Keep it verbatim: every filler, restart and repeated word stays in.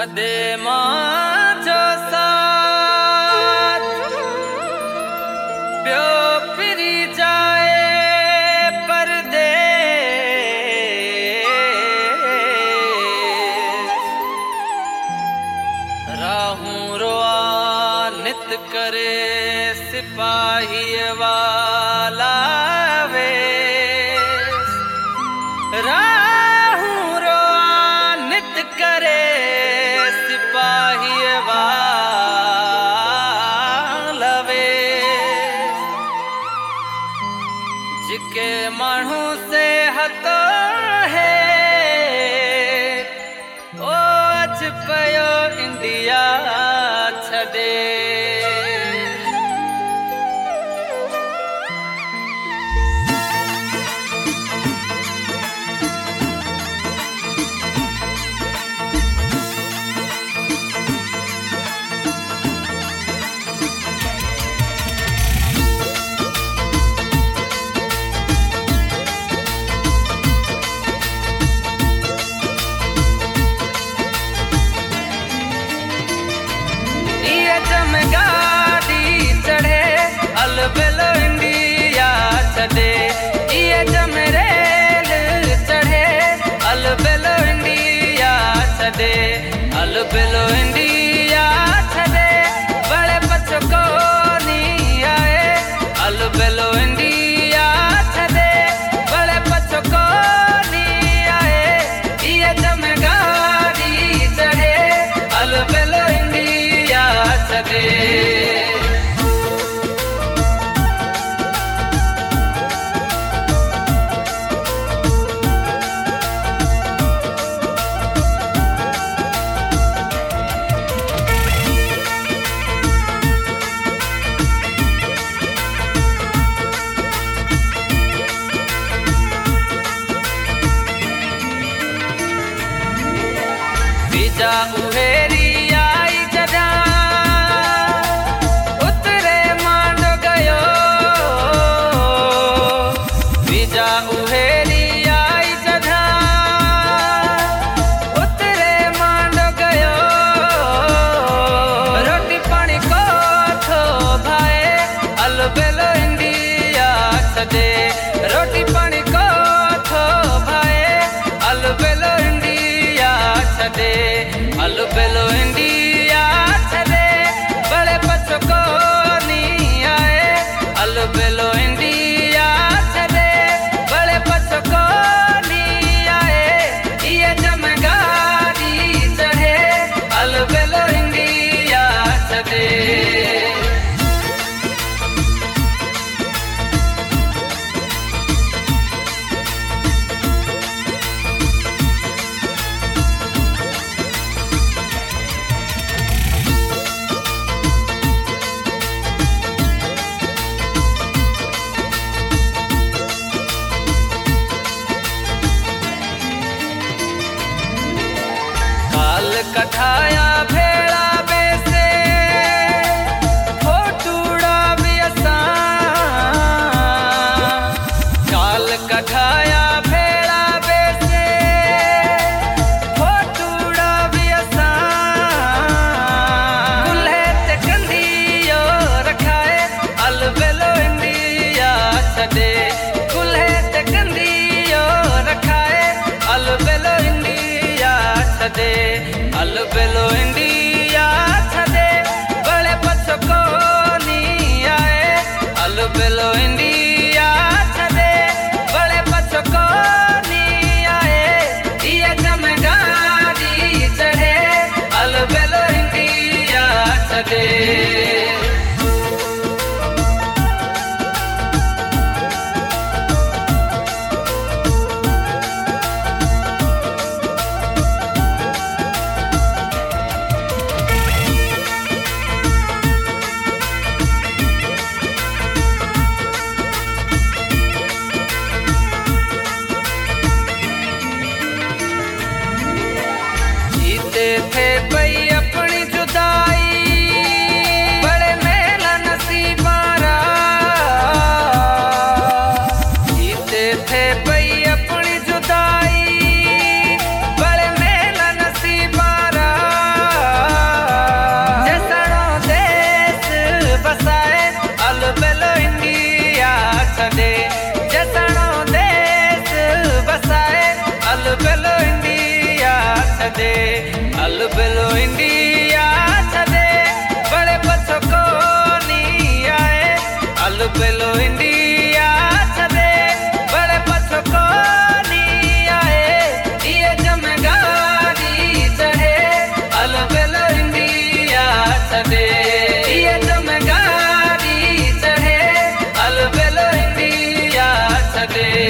छदे मां जो साथ प्यो फिरी जाए परदेस राहूं रोआ नित करे सिपाही वाला वेस राहूं रोआ नित करे सिपाही वाला वेस जिके माण्हू से हतो है ओ अच पयो इंडिया छदे गाड़ी चढ़े अलबेलो इंडिया छदे ये जम रेल चढ़े अलबेलो इंडिया छदे अलबेलो इंडिया छदे बड़े बच्चों को नहीं आए अलबेलो इंडिया छदे बड़े बच्चों को नहीं आए ये जम गाड़ी चढ़े अलबेलो इंडिया छदे बीजा उहेरी आई जदा उतरे मांडो गयो बीजा उहेरी आई जदा उतरे मांडो गयो रोटी पानी को थो भाए अलबेलो इंडिया छदे रोटी पानी को थो भाए अलबेलो इंडिया छदे अलबेलो इंडिया छदे बड़े बच्चों को नहीं आए अलबेलो इंडिया छदे बड़े बच्चों को नहीं आए ये जम गाड़ी चढ़े अलबेलो इंडिया छदे छदे अलबेलो इंडिया छदे बड़े पछो कोनी आए अलबेलो इंडिया छदे बड़े पछो कोनी आए ये जमगारी चढ़े अलबेलो इंडिया छदे ये जमगारी चढ़े अलबेलो इंडिया छदे।